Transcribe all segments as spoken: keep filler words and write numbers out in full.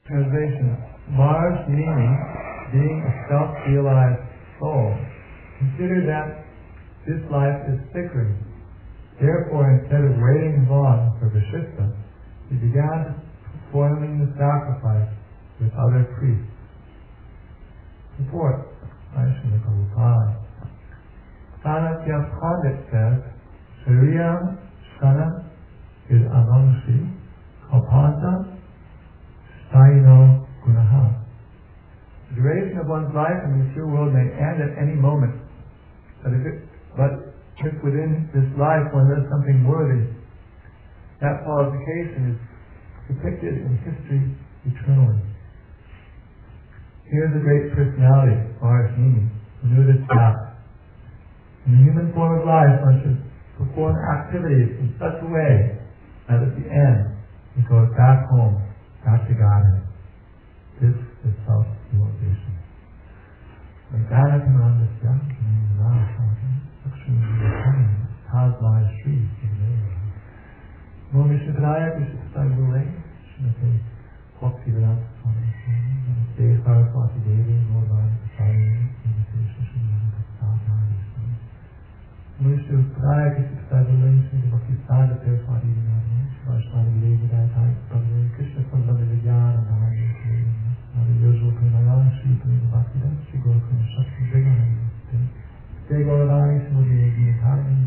Translation. Mars meaning being a self-realized soul. Consider that this life is flickering. Therefore, instead of waiting long for Vishista, he began performing the sacrifice with other priests. Support. Vaishnava Prabhupada. Sanatya Pandit says, Shariyam Shana is Anamshi Kalpanta Saino Gunaha. The duration of one's life in the material world may end at any moment. But if, it, but if within this life one does something worthy, that qualification is depicted in history eternally. Here's a great personality, Maharashini, who knew this fact. In the human form of life, one should perform activities in such a way that at the end, he goes back home, back to Godhead. This is self-realization. Momishikraya Vishistagule, Shinate, Bhakti Vedanta Swami, Namaste Saraswati Devi, Nordvani Pasari, Namaste Shishimana Bhakti Swami. Momishikraya Vishistagule, Shinate Bhakti Sada Saraswati Devi, Vaishnava Devi Daitai, Prabhu Krishna Sambhava Vidyana, Namaste Shri, Namaste Yojo Pranaya, Shri Pranaya Bhakti Dhamma, Shri Guru Pranaya Shakti Vegana, Shri Gauravani, Shri Devi, Dhani,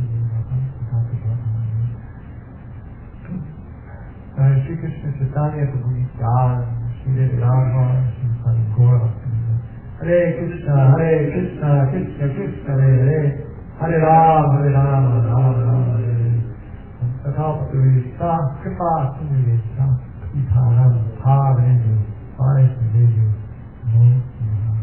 Shri Krishna Chaitanya Prabhu Nityananda, Shri Devi Radha, Shri Sari Gaura Hare Krishna, Hare Krishna, Krishna Krishna, Hare Hare, Hare Rama, Hare Rama, Rama Rama, Hare Hare. Sakalpatu Vishta, Kripa Sindhu Vishta, Itaram, Bhavendu, Vaishnavedu, Namo Namaha.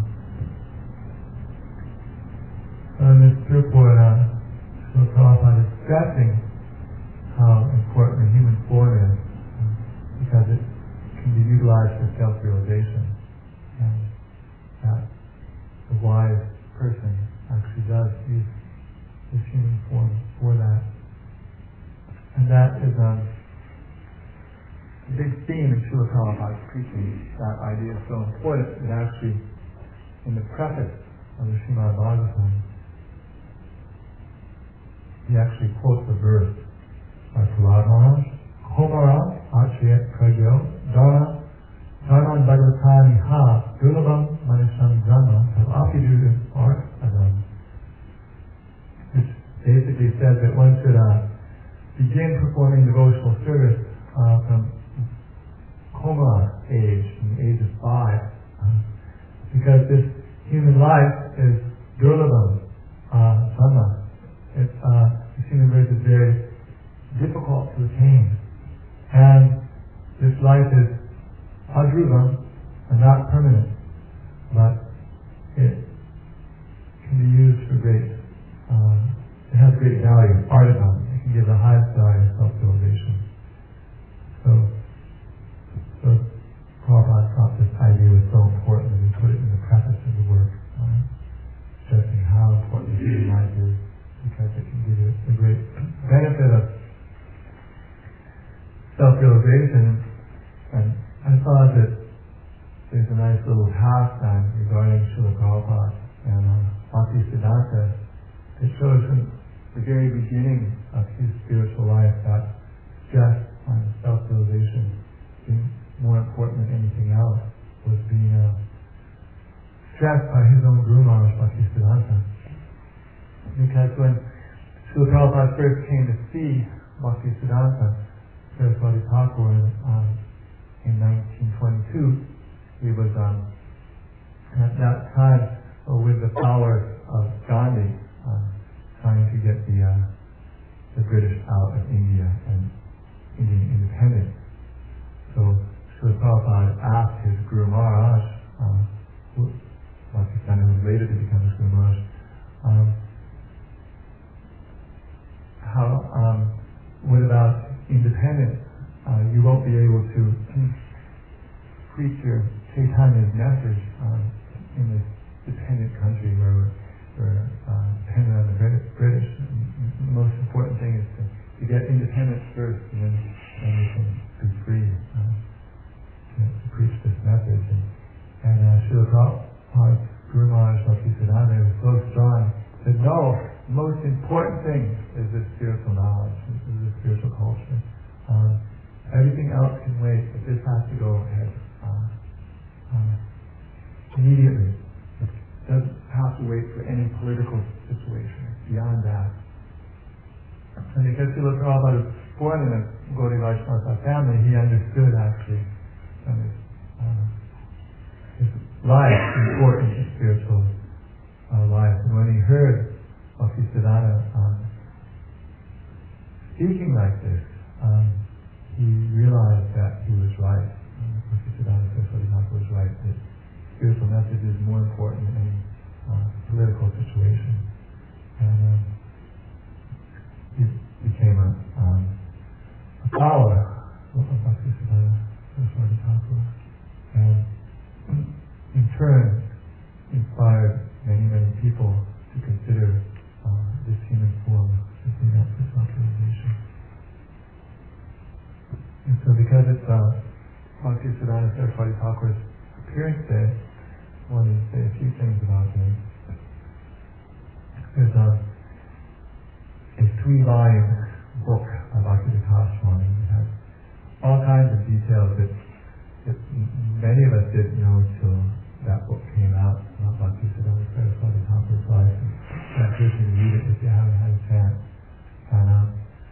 So in this purport, uh, Srila Prabhupada is stressing how important the human form is, because it can be utilized for self-realization, and that the wise person actually does use this human form for that. And that is um, a big theme in Srila Prabhupada's preaching. That idea is so important that actually in the preface of the Srimad Bhagavatam, he actually quotes a verse by Prahlad Maharaj, Homara Achyat Pragyo Dharma Dharman Bhagavatani Ha Durlabam Manisham Dhamma Apidu Art Adam. Which basically says that one should uh, begin performing devotional service uh, from Koma age, from the age of five, uh, because this human life is Durlabam uh, Dhamma. It's uh, this human birth is very difficult to attain. And this life is adruvam and not permanent, but it can be used for great, uh, it has great value, ardham. It can give the highest value of self-realization. So, so Prabhupada thought this idea was so important that he put it in the preface of the work, uh, stressing how important human life is, because it can give you a great benefit of self-realization. And I thought that there's a nice little pastime regarding Srila Prabhupada and uh, Bhakti Siddhanta that shows from the very beginning of his spiritual life that stress on self-realization being more important than anything else was being uh, stressed by his own Guru Maharaj Bhakti Siddhanta. Because when Srila Prabhupada first came to see Bhakti Siddhanta Saraswati Thakur um, in nineteen twenty-two, he was um, at that time uh, with the followers of Gandhi uh, trying to get the uh, the British out of India and Indian independence. So Srila Prabhupada asked his Guru Maharaj, um, who Bhakti Siddhanta was later to become his Guru Maharaj, um, how um, what about independence? Uh, you won't be able to preach your Chaitanya's message um, in this dependent country where we're, we're uh, dependent on the British. And the most important thing is to, to get independence first, and then, then we can be free uh, to, to preach Srila Prabhupada's Guru Maharaj Bhaktisiddhanta was so strong, said, no, the most important thing is this spiritual knowledge, is this spiritual culture. Um, everything else can wait, but this has to go ahead uh, uh, immediately. It doesn't have to wait for any political situation. Beyond that. And because Srila Prabhupada was born in a Gaudiya Vaishnava family, he understood actually from his, uh, his life, the importance of spiritual uh, life. And when he heard Bhaktisiddhanta um, speaking like this, um, he realized that he was right. Um, Bhaktisiddhanta Saraswati Thakur was right, that spiritual message is more important than any uh, political situation. And um, he became a, um, a follower of Bhaktisiddhanta Saraswati Thakur, and in turn inspired many, many people to consider uh, this human form as the for self-realization. And so because it's uh, Bhaktisiddhanta Saraswati Thakur's appearance day, I wanted to say a few things about him. There's a, a three-volume book by Bhaktivedanta Swami. It has all kinds of details that, that many of us didn't know until that book came out about Bhaktisiddhanta Saraswati Thakur's life. And I encourage you to read it if you haven't had a chance. And um,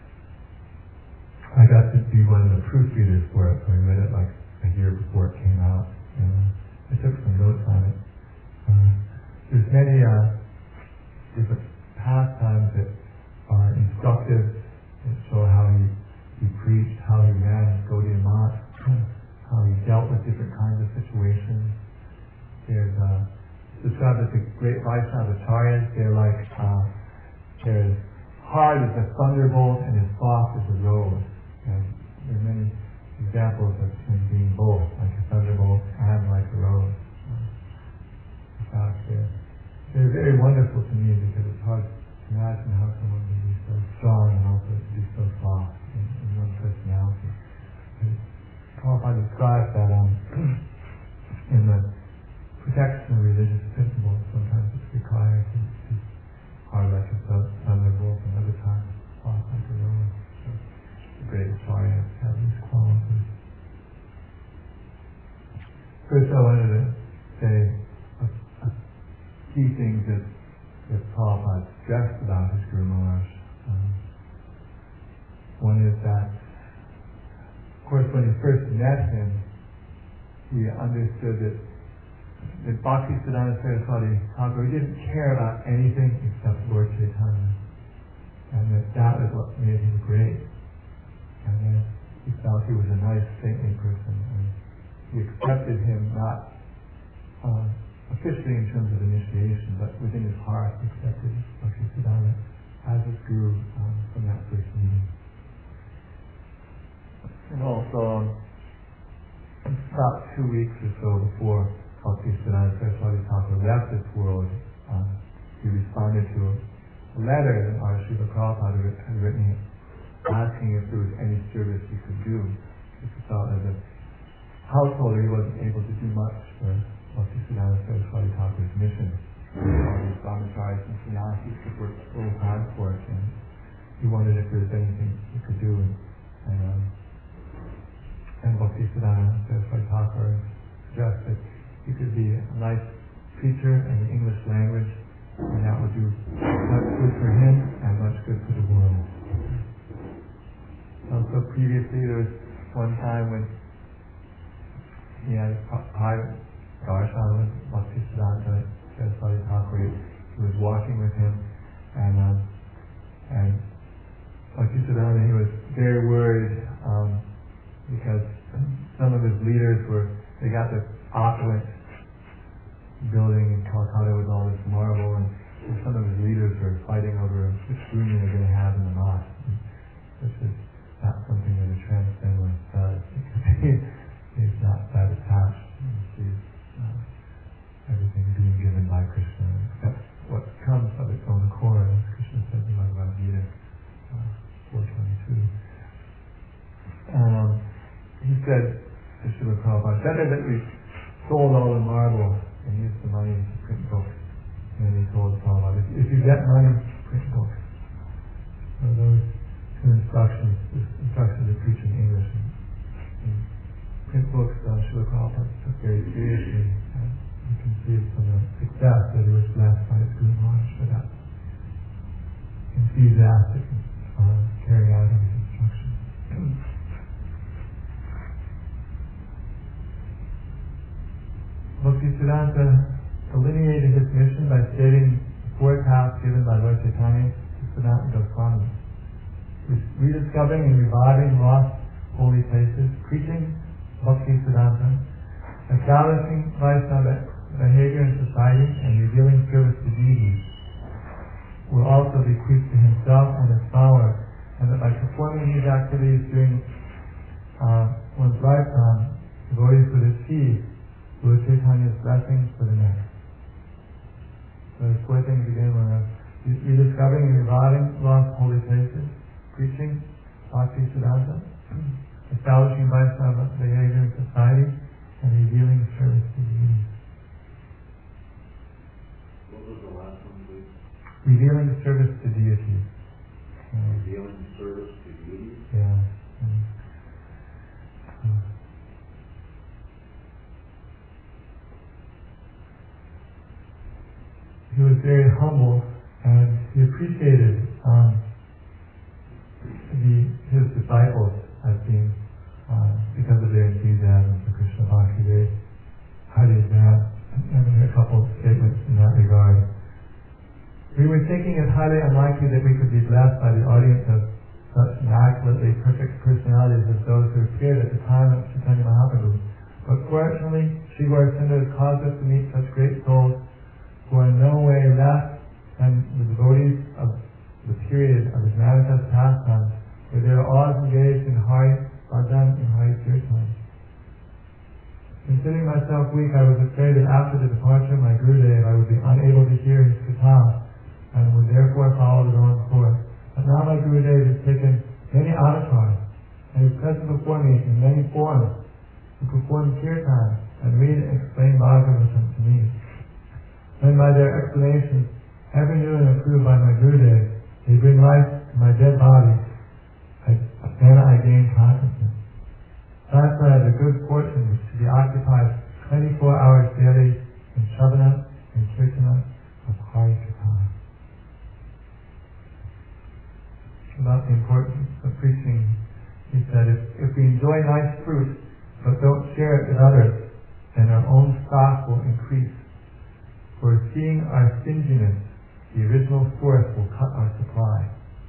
I got to be one of the proofreaders for it, so I read it like a year before it came out. And uh, I took some notes on it. Uh, there's many uh, different pastimes that are instructive, that show how he, he preached, how he ran his Gaudiya Math, how he dealt with different kinds of situations. There's uh, described as the great Vaishnava acharyas. They're like uh, they're as hard as a thunderbolt and as soft as a rose. And there are many examples of him being both, like a thunderbolt and like a rose. In fact, they're, they're very wonderful to me because it's hard to imagine how someone can be so strong and also be so soft in, in one personality. Prabhupada describes that um, in the protection of religious principles, sometimes it's required to be hard like a thunderbolt, and other times soft like a rose. So the great acharyas have these qualities. First, I wanted to say a, a key things that, that Prabhupada stressed about his Guru Maharaj. Um, one is that, of course, when he first met him, he understood that that Bhaktisiddhanta Saraswati Thakur didn't care about anything except Lord Chaitanya, and that that was what made him great. And then he felt he was a nice, saintly person, and he accepted him not uh, officially in terms of initiation, but within his heart he accepted Bhaktisiddhanta as his guru um, from that first meeting. And also, um, about two weeks or so before Bhaktisiddhanta Saraswati Thakur left this world, um, he responded to a, a letter that our Srila Prabhupada had written asking if there was any service he could do. He felt as a householder he wasn't able to do much for Bhaktisiddhanta Saraswati Thakur's mission. All these brahmacharis and sannyasis could work full time for it, and he wondered if there was anything he could do. And, and, um, and Bhaktisiddhanta Saraswati Thakur suggested he could be a nice preacher in the English language, and that would do much good for him and much good for the world. Also, previously there was one time when he had a private darshan with Bhaktisiddhanta Saraswati Thakur. He was walking with him, and um, and Bhaktisiddhanta, he was very worried um, because some of his leaders were they got this opulent building in Calcutta with all this marble, and some of his leaders were fighting over which room they're going to have in the mosque, which is not something that a transcendentalist does, because he, he's not that attached. He sees uh, everything being given by Krishna, except what comes of its own accord, as Krishna says in Bhagavad Gita uh, four twenty-two. And um, he said to Srila Prabhupada, better that we sold all the marble and used the money to print books. And then he told Prabhupada, if, if you get money, print books. So those two instructions, instructions to preach in English. And, and print books, uh, Srila Prabhupada took very seriously. And you can see from the success that he was blessed by his Guru Maharaj for that. Enthusiastic uh, carrying out of his instructions. Bhaktisiddhanta delineated his mission by stating the four tasks given by Lord Chaitanya to Sanatana Goswami: rediscovering and reviving lost holy places, preaching Bhaktisiddhanta, establishing Vaishnava behavior in society, and revealing service to deities, will also bequeath to himself and his followers, and that by performing these activities during uh, one's lifetime, devotees would achieve Lord Chaitanya's blessings for the next. So there's four things again. We're rediscovering and reviving lost holy places, preaching Bhaktisiddhanta, establishing Vaishnava behavior in society, and revealing service to deities. What was the last one, please? Revealing service to deities. Uh, Revealing service to deities? Yeah. Um, uh, he was very humble, and he appreciated um, the, his disciples as being, uh, because of their enthusiasm for Krishna Bhakti. They highly advanced, and there are a couple of statements in that regard. We were thinking it highly unlikely that we could be blessed by the audience of such immaculately perfect personalities as those who appeared at the time of Chaitanya Mahaprabhu. But fortunately, Sri Gaurasundar has caused us to meet such great souls who are in no way less than the devotees of the period of his manifest pastimes, where they are all engaged in Hari Bhajan and Hari Kirtan. Considering myself weak, I was afraid that after the departure of my Gurudev, I would be unable to hear his katha, and would therefore follow his own course. But now my Gurudev has taken many avatars, and is present before me in many forms, to perform kirtan and read and explain Bhagavatam to me. When by their explanations, ever new and approved by my Gurudev, they bring life to my dead body, I, then I gain consciousness. Thus I have the good fortune to be occupied twenty-four hours daily in Shavana and Kirtana of Hari Katha. About the importance of preaching, he said, if, if we enjoy nice fruit but don't share it with others, then our own stock will increase. For seeing our stinginess, the original source will cut our supply.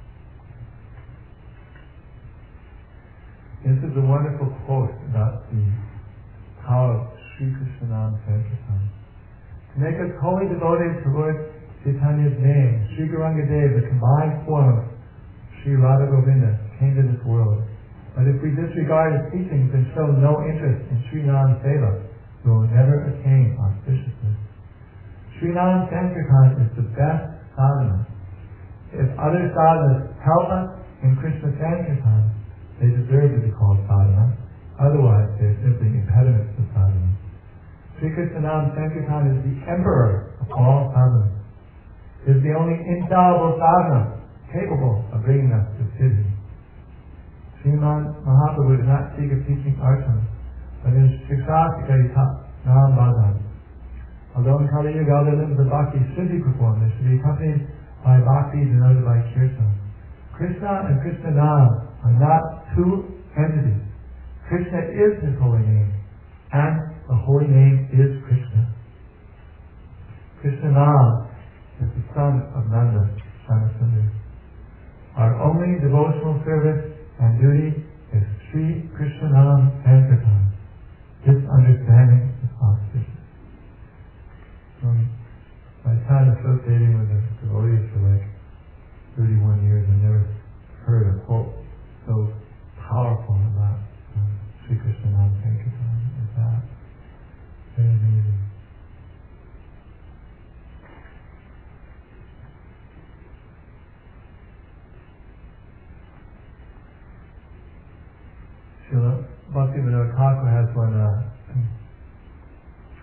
This is a wonderful quote about the power of Sri Krishna Nam Sankirtan. To make us wholly devoted to Lord Chaitanya's name, Sri Gauranga Dev, the combined form of Sri Radha Govinda, came to this world. But if we disregard his teachings and show no interest in Sri Nam Seva, we will never attain auspiciousness. Sri Nam Sankirtan is the best sadhana. If other sadhanas help us in Krishna Sankirtan, they deserve to be called sadhana. Otherwise, they are simply impediments to sadhana. Sri Krishna Nam Sankirtan is the emperor of all sadhanas. It is the only infallible sadhana capable of bringing us to siddhi. Sriman Mahaprabhu did not seek a teaching archana, but in Shikshastika he taught Nam Bhajan. Although in Kali Yuga other limbs of bhakti should be performed, they should be accompanied by bhakti denoted by kirtan. Krishna and Krishna Nam are not two entities. Krishna is his holy name, and the holy name is Krishna. Krishna Nam is the son of Nanda, Shanasundar. Our only devotional service and duty is Sri Krishna Nam Sankirtan. This understanding is auspicious. Um, by the time associating with the devotees for like thirty-one years, I never heard a quote so powerful about um, Sri Krishna Nam Sankirtan as that. Very amazing. Srila Bhaktivinoda Thakur has one uh,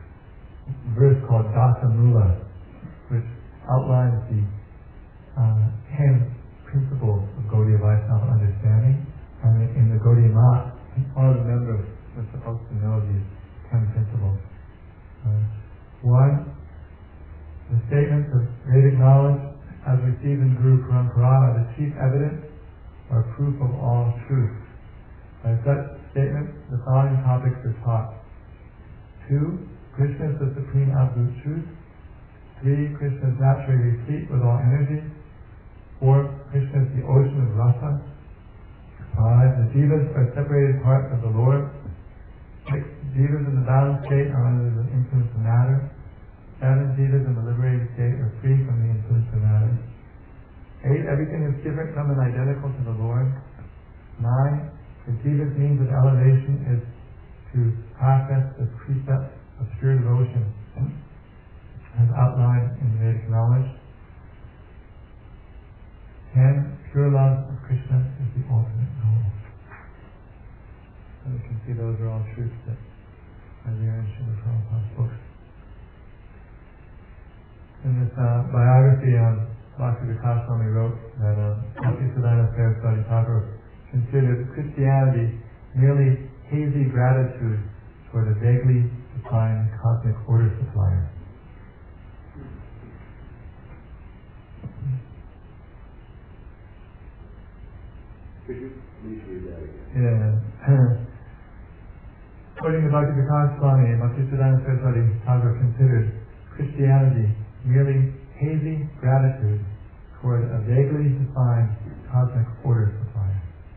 called Dasa Mula, which outlines the uh, ten principles of Gaudiya Vaishnava understanding. And in the Gaudiya Math, all the members were supposed to know these ten principles. Uh, one, the statements of Vedic knowledge as received in Guru Parampara are the chief evidence or proof of all truth. By such statements, the following topics are taught. Two, Krishna is the supreme absolute truth. Three, Krishna is naturally replete with all energy. Four, Krishna is the ocean of rasa. Five, the jivas are separated parts of the Lord. Six, jivas in the balanced state are under the influence of matter. Seven, jivas in the liberated state are free from the influence of matter. Eight, everything is different from and identical to the Lord. Nine, the jiva's means of elevation is to practice the precepts of pure devotion, as outlined in Vedic knowledge. Ten, pure love of Krishna is the ultimate goal. And you can see those are all truths that are there in Srila Prabhupada's books. In this uh, biography, um, Bhakti Vikas Swami wrote that uh, Bhaktisiddhanta Saraswati Thakur considered Christianity merely hazy gratitude toward a vaguely defined cosmic order supplier. Could you please read that again? Yeah. According to Bhakti Vikas Swami, Bhaktisiddhanta Saraswati Thakur considered Christianity merely hazy gratitude toward a vaguely defined cosmic order supplier.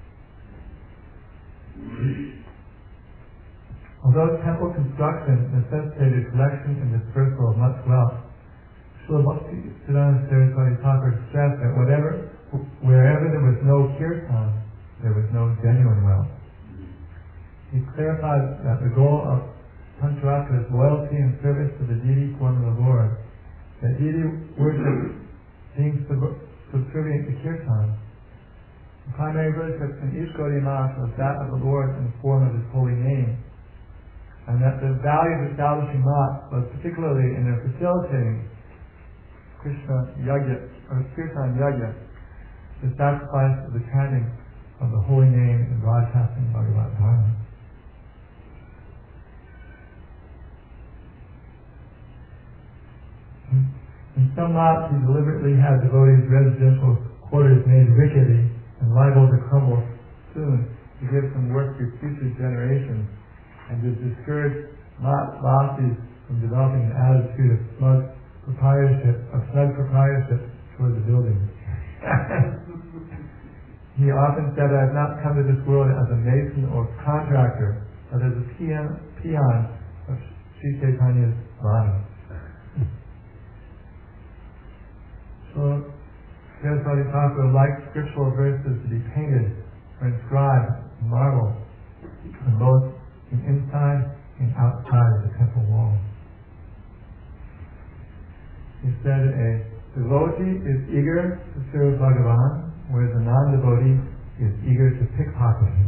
Although temple construction necessitated collection and dispersal of much wealth, Srila Bhaktisiddhanta Saraswati Thakur stressed that whatever, wherever there was no kirtan, there was no genuine wealth. He clarified that the goal of Pancharattra is loyalty and service to the deity form of the Lord, that deity worship being sub- subservient to kirtan. The primary worship in each Gaudiya Math was that of the Lord in the form of His holy name, and that the value of establishing Math was particularly in their facilitating Krishna Yagya, or Kirtan Yagya, the sacrifice of the chanting of the holy name and broadcasting Bhagavad Dharma. In some lots, he deliberately had devotees' residential quarters made rickety and liable to crumble soon to give some work to future generations and to discourage lot vasis from developing an attitude of smug proprietorship, of snug proprietorship toward the building. He often said, I have not come to this world as a mason or contractor, but as a peon, peon of Sri Chaitanya's body. So, Saraswati Thakur liked scriptural verses to be painted or inscribed in marble, on both the inside and outside of the temple wall. He said a devotee is eager to serve Bhagavan, whereas a non-devotee is eager to pickpocket him.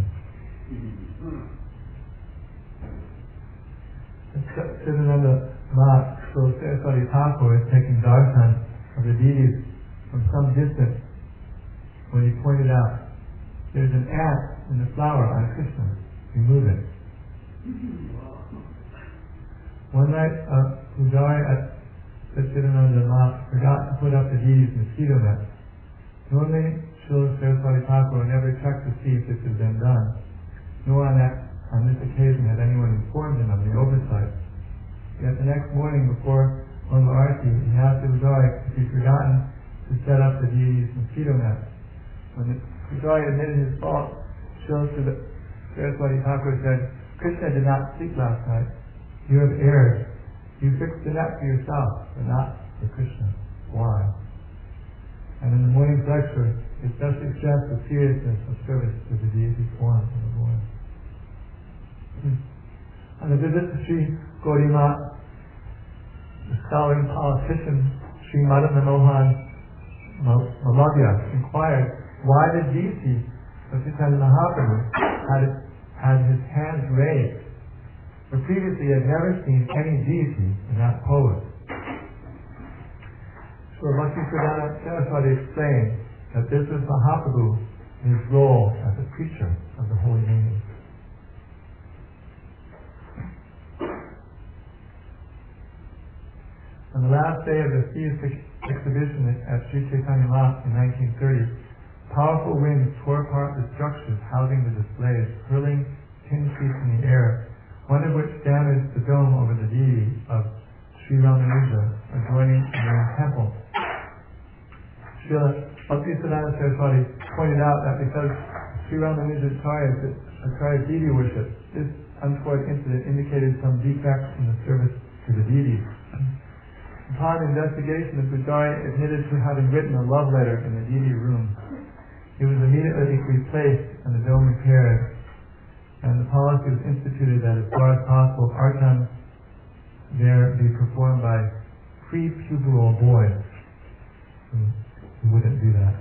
Sitting on the mat, so Saraswati Thakur is taking darshan of the deities from some distance when he pointed out, there's an ant in the flower on Krishna, remove it. One night, uh, Pujari at Satchidananda Math forgot to put up the deities' mosquito net. Normally, Srila Saraswati Thakur never checked to see if this had been done, nor on, that, on this occasion had anyone informed him of the oversight. Yet the next morning before Mangala Arati, he asked the Pujari if he'd forgotten to set up the deity's mosquito net. When the Pujari admitted his fault, Srila Saraswati Thakur said, Krishna did not sleep last night. You have erred. You fixed the net for yourself, but not for Krishna. Why? And in the morning's lecture, he especially stressed the seriousness of service to the deity form of the Lord. On the visit to Sri Gaudiya Math, the scholar and politician Sri Madan Mohan Malavya inquired why the deity of Chaitanya Mahaprabhu had, had his hands raised. For previously he had never seen any deity in that pose. So Bhaktisiddhanta Saraswati explained that this is Mahaprabhu in his role as a preacher of the holy name. On the last day of the feast exhibition at Sri Chaitanya Math in nineteen thirty, powerful winds tore apart the structures housing the displays, hurling tin sheets in the air, one of which damaged the dome over the deity of Sri Ramanuja adjoining the main temple. Srila Bhaktisiddhanta Saraswati pointed out that because Sri Ramanuja Acharya Acharya deity worship, this untoward incident indicated some defect in the service to the deities. Upon investigation, the Pujari admitted to having written a love letter in the deity room. It was immediately replaced and the dome repaired, and the policy was instituted that as far as possible, archan there be performed by pre-puberal boys. You wouldn't do that.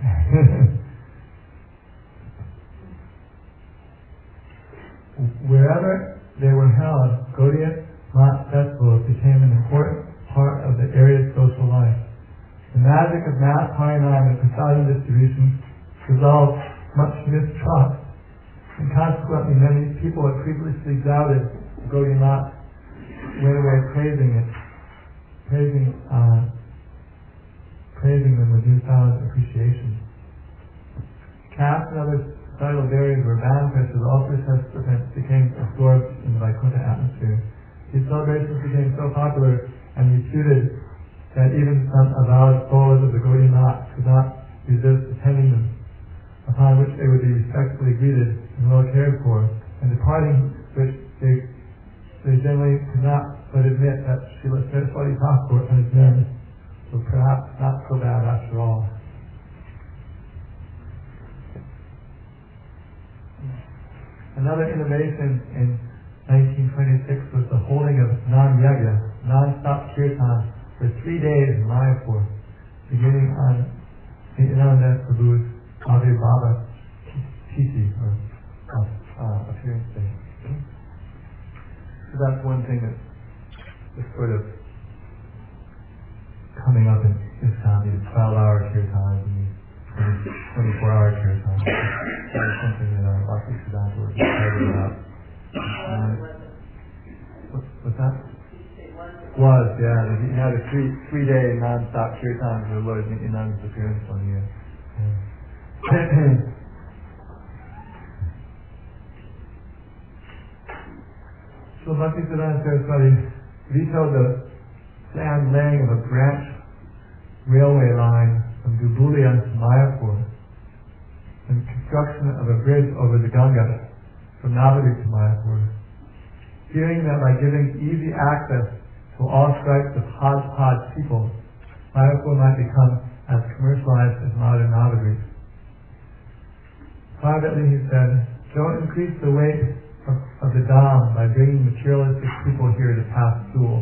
Wherever they were held, Gaudiya Math festivals became an important part of the area's social life. The magic of mass parinam and prasadam distribution resolved much mistrust, and consequently many people had previously doubted Gaudiya Math went away praising it, praising, uh, praising them with newfound appreciation. Caste and other societal barriers were manifest as all participants became absorbed in the Vaikuntha atmosphere. These celebrations became so popular and reputed that even some avowed followers of the Gaudiya Math could not resist attending them, upon which they would be respectfully greeted and well cared for, and departing which they, they generally could not but admit that Srila Saraswati Thakur and his men were perhaps not so bad after all. Another innovation in nineteen twenty-six was the holding of Nam-yagya, non-stop kirtan, for three days in Mayapur, beginning on Nityananda Prabhu's Avirbhava Tithi, or uh, appearance day. So that's one thing that is sort of coming up in ISKCON, these twelve-hour kirtans and these twenty-four-hour kirtans. That's something that our Bhaktisiddhanta was excited about. Um, what, what's that? Was, yeah. He had a three three day non-stop kirtan for the Lord Nityananda's appearance one year. Yeah. So Bhaktisiddhanta Saraswati vetoed the planned laying of a branch railway line from Dhubulia to Mayapur and construction of a bridge over the Ganga from Navadvip to Mayapur, fearing that by giving easy access to all stripes of hodgepodge people, Mayapur might become as commercialized as modern Navadvip. Privately, he said, don't increase the weight of, of the Dham by bringing materialistic people here to pass school.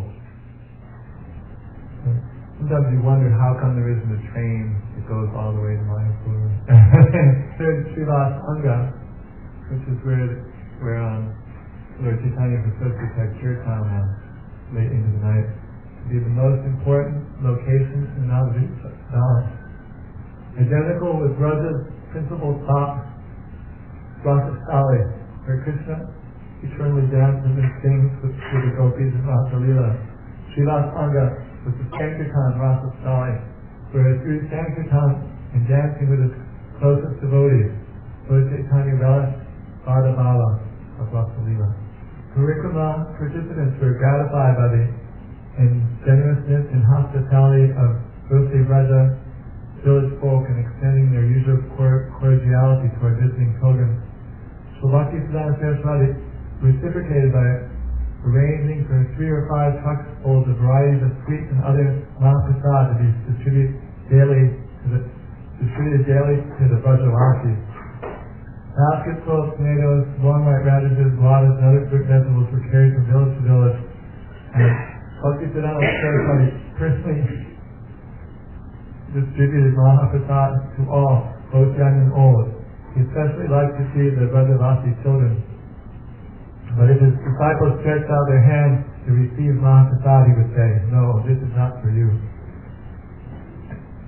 Sometimes you wonder how come there isn't a train that goes all the way to Mayapur. There's Srivas Anga, which is where where um, Lord Chaitanya Prasad had kirtan on late into the night, to be the most important location in Navadvip Dham. Identical with Braja's principal stop, Rasasthali, where Krishna eternally dances and sings with, with the gopis of Rasalila. Srivas Anga was the Sankirtan Rasasthali, where through Sankirtan and dancing with his closest devotees, Lord Chaitanya relished Bhadabala of Rasalila. Parikrama participants were gratified by the generousness and hospitality of Gosi Braja village folk and extending their usual cordiality toward visiting pilgrims. So Bhaktisiddhanta Saraswati reciprocated by arranging for three or five trucks full of varieties of sweets and other Mahaprasad to be distributed daily to the distributed daily to the Brajavasis. Baskets full of tomatoes, long white radishes, ladas, and other fruit vegetables were carried from village to village, and Bhaktisiddhanta Saraswati personally distributed Mahaprasad to all, both young and old. He especially liked to see the Brajavasi children. But if his disciples stretched out their hands to receive Mahaprasad, he would say, no, this is not for you.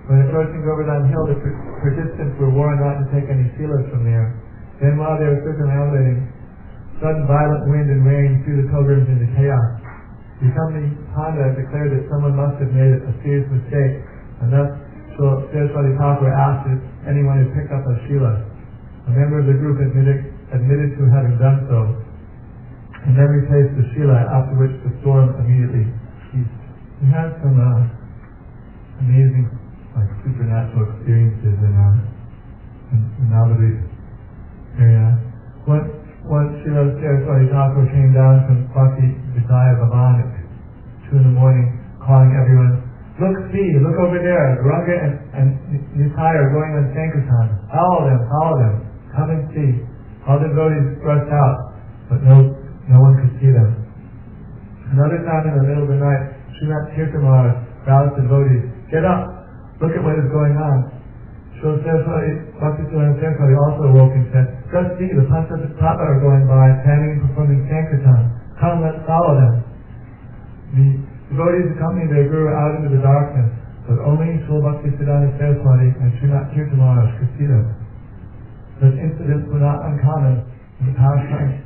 When approaching Govardhan Hill, the participants were warned not to take any silas from there. Then while they were circumambulating, sudden violent wind and rain threw the pilgrims into chaos. The company Panda declared that someone must have made a serious mistake, and thus Saraswati Thakur asked if anyone had picked up a shila. A member of the group admitted, admitted to having done so, and then replaced the shila, after which the storm immediately ceased. We had some uh, amazing, like, supernatural experiences in uh, in, in Navadvip area. Once, once Srila Saraswati Thakur came down from Bhakti Vidya Bhavan at two in the morning, calling everyone, "Look, see, look over there, Ranga and, and Nitai are going on Sankirtan. Follow them, follow them, come and see." All the devotees rushed out, but no, no one could see them. Another time in the middle of the night, Srinath Tirthamara roused the devotees, "Get up, look at what is going on." Srila Saraswati, Bhakti Siddhanta Saraswati also awoke and said, "Just see, the Panchatattva are going by, chanting and performing Sankirtan. Come, let's follow them." The devotees accompanied their guru out into the darkness, but only Srila Bhakti Siddhanta Saraswati and Srinath Tirthamara could see them. Such incidents were not uncommon in the pastime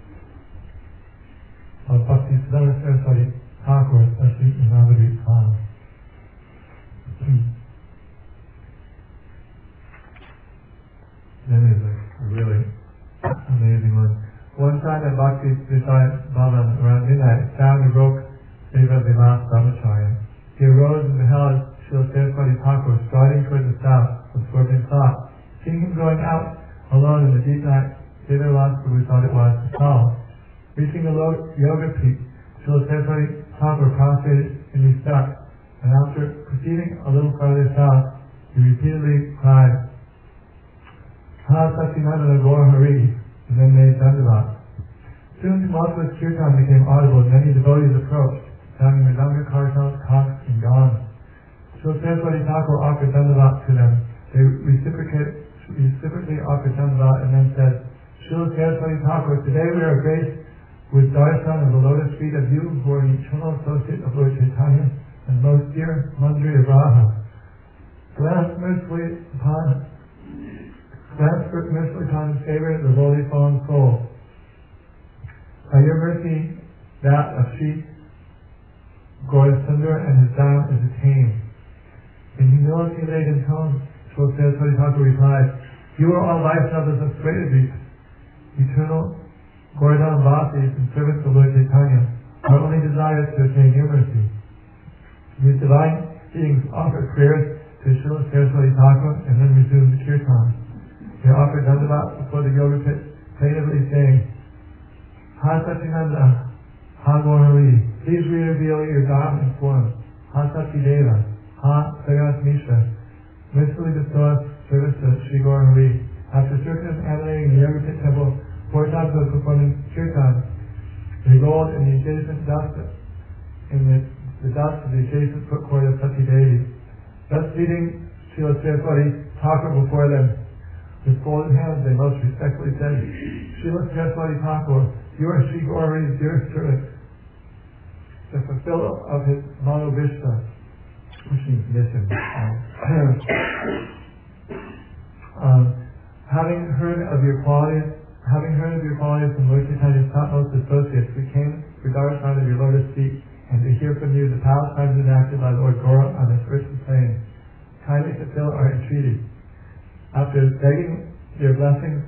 of Bhakti Siddhanta Saraswati Thakur, especially in Navadvip time. Then there's a, a really amazing one. One time at Bhakti Vidya Bhavan around midnight, sound awoke Deva Vilas Brahmacharya. He arose and beheld Srila Saraswati Thakur striding toward the south, absorbed in thought. Seeing him going out alone in the deep night, Deva Vilas Prabhu thought it wise to follow. Reaching the low yoga peak, Srila Saraswati Thakur prostrated in respect, and after proceeding a little farther south, he repeatedly cried, "Ha Satchinandana Gaur Hari," and then made Dandavat. Soon tumultuous kirtan became audible and many devotees approached, sounding mridanga, kartals, conchs, and gongs. Srila Saraswati Thakur offered Dandavat to them. They reciprocally offered Dandavat and then said, "Srila Saraswati Thakur, today we are graced with darshan of the lotus feet of you who are an eternal associate of Lord Chaitanya and most dear Mandri of Radha. Glance mercifully upon Glance mercifully upon his favor, the lowly fallen soul. By your mercy, that of Sri Gaurasundar and his Dham is attained." In humility-laden tone, Srila Saraswati Thakur replied, "You are all Vaishnavas of Svetadvip, eternal Gaurdhan Vasis and servants of Lord Chaitanya. Our only desire is to attain your mercy." These divine beings offered prayers to Srila Saraswati Thakur and then resumed the kirtan. They offered Dandavat before the yoga pit, plaintively saying, "Ha Satchinanda, Ha Gaur Hari, please reveal your Dham and form. Ha Satchideva, Ha Sagat Mishra, mercifully bestow us service to Sri Gaur Hari." After circumambulating the yoga pit temple four times of performing kirtan, they rolled in the adjacent dust, in the, the dust of the adjacent foot court of Sati Devi. Thus leading Srila Saraswati Thakur before them, with folded hands they most respectfully said, "Srila Saraswati Thakur, you are Sri Gaur Hari's dearest servant, the fulfiller of his Manovishta," which means mission. um, having heard of your qualities, having heard of your qualities from Lord Chaitanya's topmost associates, we came to darshan of your lotus feet and to hear from you the pastimes enacted by Lord Gaura on this earthly plane. Kindly fulfill our entreaty. After begging your blessings,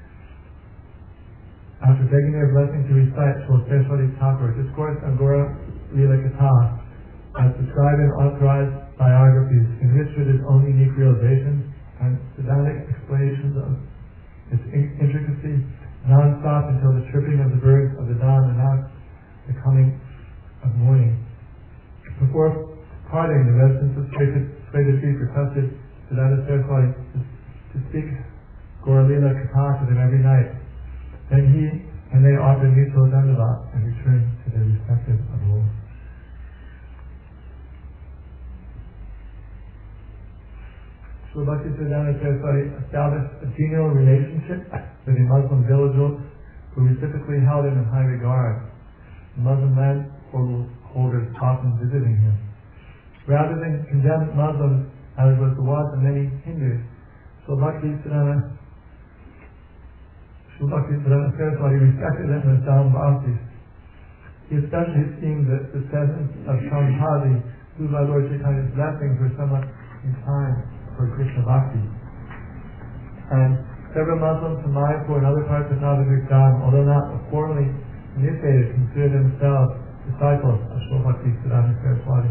after begging your blessing to recite Srila Saraswati Thakur discourse on Gaura Lila Katha, as described in authorized biographies, enriched with his own unique realizations and pedantic explanations of its intricacy, non-stop until the chirping of the birds of the dawn announced the coming of morning. Before parting, the residents of Svetadvip requested Siddhanta Saraswati to speak Gaur Lila Katha to them every night. Then he and they offered mutual Dandavat and returned to their respective abodes. Srila Bhakti Siddhanta Saraswati established a genial relationship with the Muslim villagers who reciprocally held him in high regard. The Muslim landholders often visiting him. Rather than condemn Muslims as was the want of many Hindus. So Bhaktisiddhanta Srila Bhaktisiddhanta Saraswati respected them as Dhamma Bhaktis. He especially esteemed the descendants of Shambhavi, who by Lord Chaitanya's blessings were somewhat inclined for Krishna Bhakti. And several Muslims from Mayapur and other parts of Navadvip Dham, although not formally initiated, consider themselves disciples of Srila Bhaktisiddhanta Saraswati.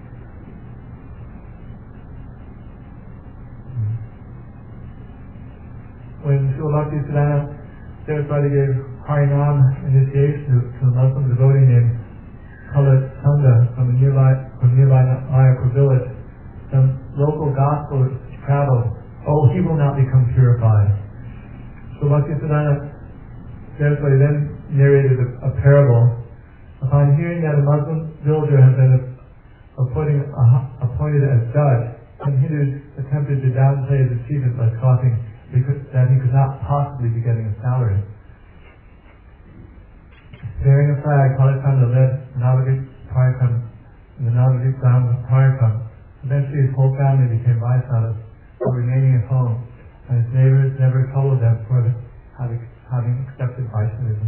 When Srila Bhaktisiddhanta Saraswati gave Harinam initiation to, to a Muslim devotee named Kalat Chanda from a nearby from nearby Mayapur village, some local gospel traveled. Oh, he will not become purified. So Bhaktisiddhanta Saraswati then narrated a, a parable. Upon hearing that a Muslim villager had been appointed, uh, appointed as judge, some Hindus attempted to downplay his achievement by scoffing that he could not possibly be getting a salary. Bearing a flag, Kalachanda led Navadvip Parikram in the Navadvip Dham Parikram. Eventually his whole family became Vaishnavas, while remaining at home, and his neighbors never troubled them for having, having accepted Vaishnavism.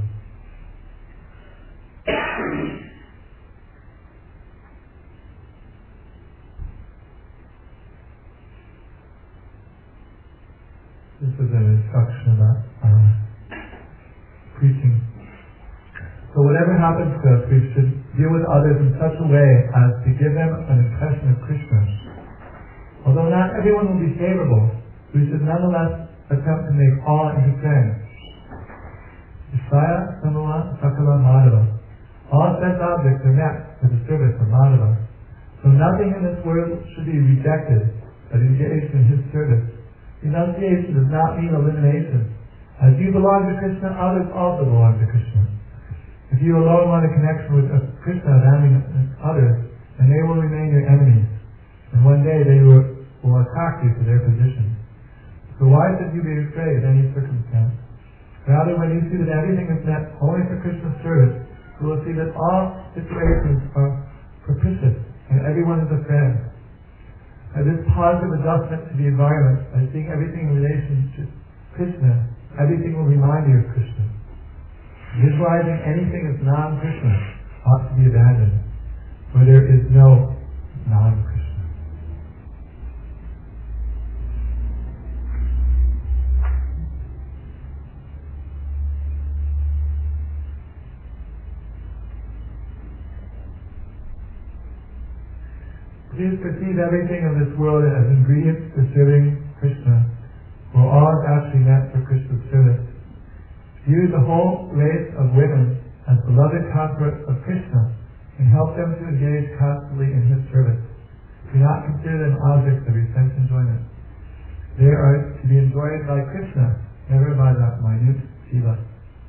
This is an instruction about uh, preaching. So whatever happens to us, we should deal with others in such a way as to give them an impression of Krishna. Although not everyone will be favorable, we should nonetheless attempt to make all into friends. Ishaya Samua Sakala Madhava. All such objects are meant for the service of Madhava. So nothing in this world should be rejected, but engaged in his service. Renunciation does not mean elimination. As you belong to Krishna, others also belong to Krishna. If you alone want a connection with Krishna, having others, then they will remain your enemies. And one day they will, will attack you for their position. So why should you be afraid of any circumstance? Rather, when you see that everything is meant only for Krishna's service, you will see that all situations are propitious and everyone is a friend. And this positive adjustment to the environment, by seeing everything in relation to Krishna, everything will remind you of Krishna. Visualizing anything as non-Krishna ought to be abandoned, for there is no non-Krishna. Please perceive everything of this world as ingredients for serving Krishna, for all is actually meant for Krishna's service. View the whole race of women as beloved consorts of Krishna and help them to engage constantly in his service. Do not consider them objects of your sense enjoyment. They are to be enjoyed by Krishna, never by that minute jiva.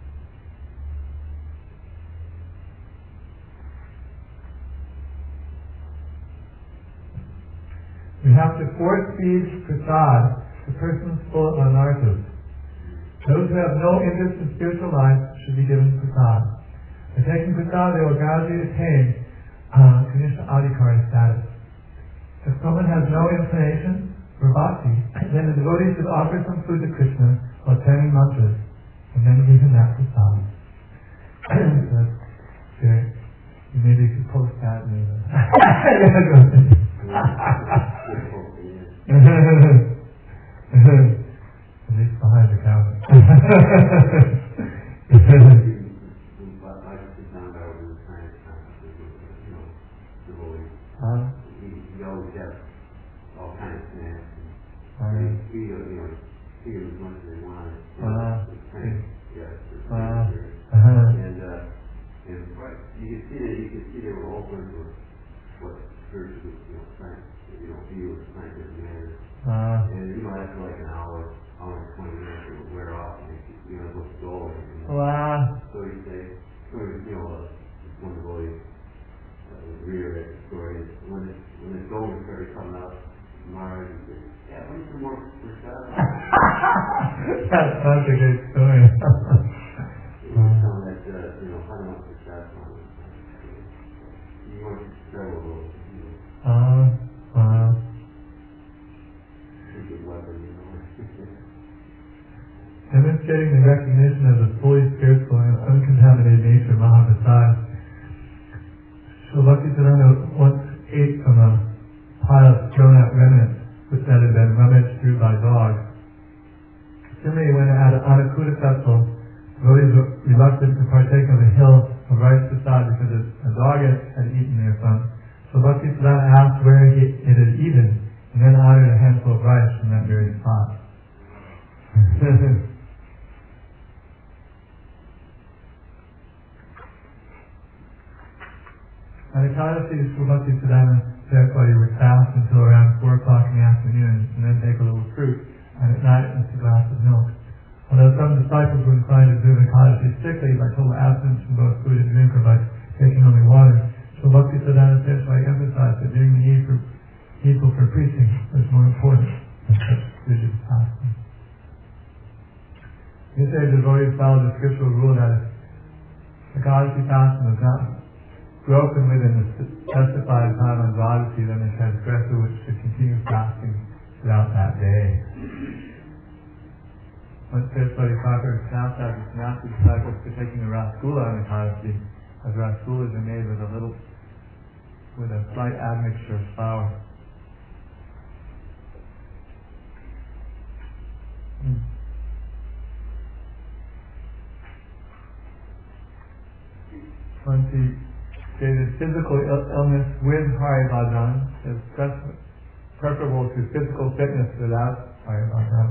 We have to force feed prasad to persons full of anarthas. Those who have no interest in spiritual life should be given prasad. By taking prasad, they will gradually attain uh, Kanishta Adhikari status. If someone has no inclination for bhakti, then the devotee should offer some food to Krishna while chanting mantras, and then give him that prasad. So, okay. Maybe you could post that in the... At least behind the counter. Huh? He always has all kinds of snacks. All right. He, you know, he as much as they want. Uh-huh. Yes. Uh-huh. Uh-huh. And, uh, and right, you can see that, you can see they were open for what spiritual, you know, science, you know, field of scientific matters. Uh, and, you know, after like an hour, hour and twenty minutes, it would wear off, and you, you know, it looks dull. And, you know, wow. so you say, so, you know, uh, one of the boys, uh, rear story is when it, when the gold started coming out, Mars, he said, yeah, we need some more prasad. That's such a good story. He was telling that, uh, you know, how much prasad on it. You want to travel a little, you know. Uh, wow. So Bhaktisiddhanta once ate from a pile of thrown-out remnants which that had been rummaged through by dogs. Similarly, when at an Annakuta festival, devotees were reluctant to partake of a hill of rice prasad because a dog had, had eaten therefrom. So Bhaktisiddhanta asked where he, it had eaten, and then ordered a handful of rice from that very spot. On Ekadasi, Sri Bhaktisiddhanta Saraswati would fast until around four o'clock in the afternoon, and then take a little fruit, and at night just a glass of milk. Although some disciples were inclined to observe Ekadasi strictly by total abstinence from both food and drink or by taking only water, so Bhaktisiddhanta Saraswati emphasized that during the need for, needful for preaching was more important than such rigid fasting. This age, devotees followed the scriptural rule that if Ekadasi fasting was not broken within the specified time on Dvadasi, then the transgressor was to continue fasting throughout that day. Once Saraswati Thakur announced that his master disciples for taking a rasgula on Ekadasi, as rasgulas are made with a little, with a slight admixture of flour. Mm. Once he stated physical Ill- illness with Hari Bhajan is preferable to physical fitness without Hari Bhajan.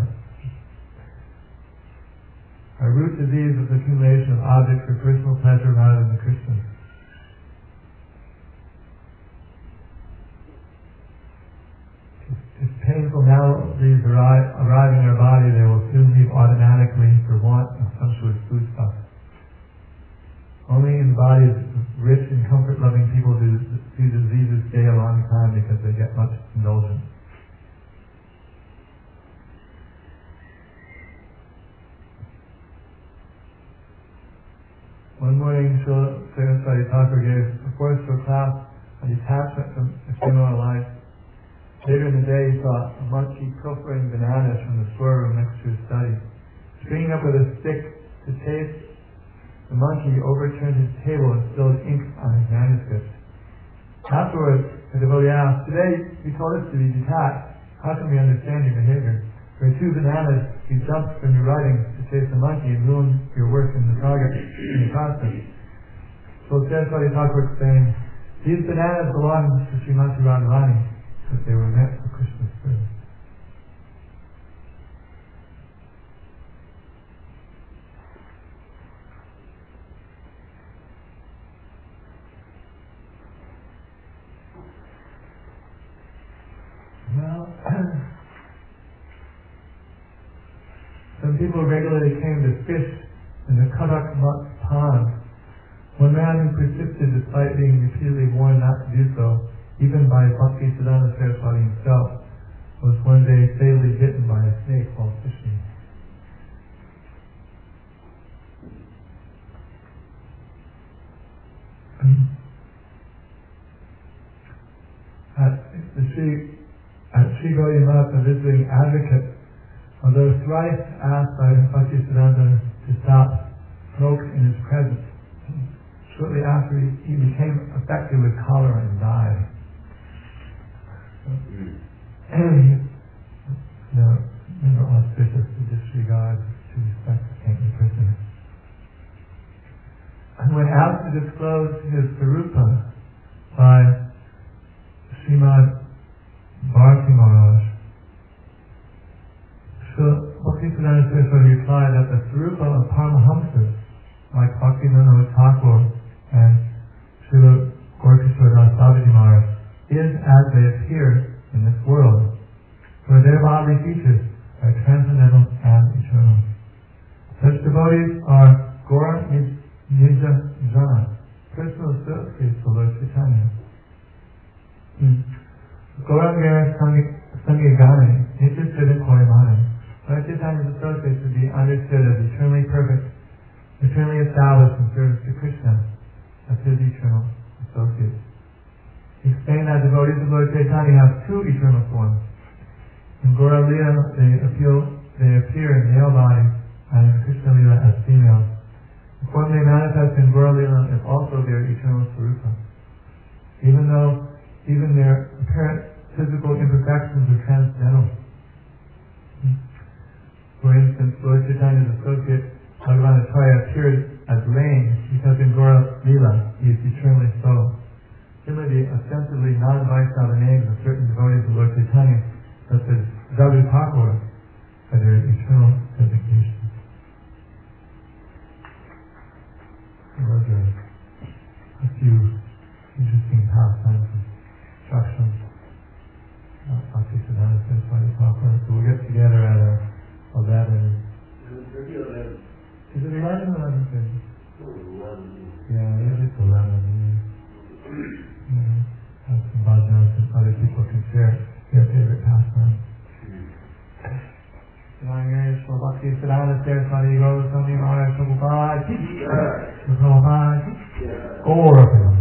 Our root disease is accumulation of objects for personal pleasure rather than Krishna. If painful maladies arrive, arrive in our body, they will soon leave automatically for want of sumptuous foodstuffs. Only in the bodies of rich and comfort-loving people do, do diseases stay a long time because they get much indulgence. One morning, Srila Saraswati Thakur gave a forceful class on detachment from ephemeral life. Later in the day, he saw a monkey pilfering bananas from the storeroom next to his study. Springing up with a stick to taste, the monkey overturned his table and spilled ink on his manuscript. Afterwards, the devotee asked, "Today you told us to be detached. How can we understand your behavior? For two bananas, you jumped from your writing to chase the monkey and ruined your work in the progress in the process." So Saraswati Thakur explained, "These bananas belong to Srimati Radharani because they were meant for Krishna's service." Well, some people regularly came to fish in the Kadak pond. One man who persisted despite being repeatedly warned not to do so, even by Bhaktisiddhanta Saraswati himself, was one day fatally bitten by a snake while fishing. At the Sri At Sri Gaudiya Math, a visiting advocate, although thrice asked by Bhaktisiddhanta to stop smoke in his presence, shortly after he, he became affected with cholera and died. And no, never auspicious to disregard, to respect the saintly person. And when asked to disclose his Sarupa by Srimad Bharati Maharaj, so Bhaktisiddhanta Saraswati replied that the Sarupa of Paramahamsas, like Bhaktivinoda Thakur and Srila Gaurkishora Das Babaji Maharaj, is as they appear in this world, for their bodily features are transcendental and eternal. Such devotees are Gaura Nija Jana, personal associates of Lord Chaitanya. Hmm. Gauranga Sangigani, Nitya Korimani. Lord Chaitanya's associates would be understood as eternally perfect, eternally established in service to Krishna, as his eternal associates. He explained that devotees of Lord Chaitanya have two eternal forms. In Gaura Lila, they appeal, they appear in male bodies, and in Krishna Lila as females. The form they manifest in Gaura Lila is also their eternal Sarupa. even though even their apparent physical imperfections are transcendental. For instance, Lord Chaitanya's associate Bhagavanacharya appeared as lame because in Gaura Lila he is eternally so. Similarly, ostensibly non-Vaishnava names of certain devotees of Lord Chaitanya, such as Jadu Thakur, are their eternal designations. Those are a few interesting pastimes and instructions. Bhakti Siddhanta Saraswati Thakur. So we'll get together at uh, eleven. Is it eleven or eleven thirty? Yeah, usually it's eleven. Yeah. Yeah. Have some bhajans and other people can share their favorite pastime. Bhakti Siddhanta Saraswati Goswami Maharaj Prabhupada Prabhupada Gaura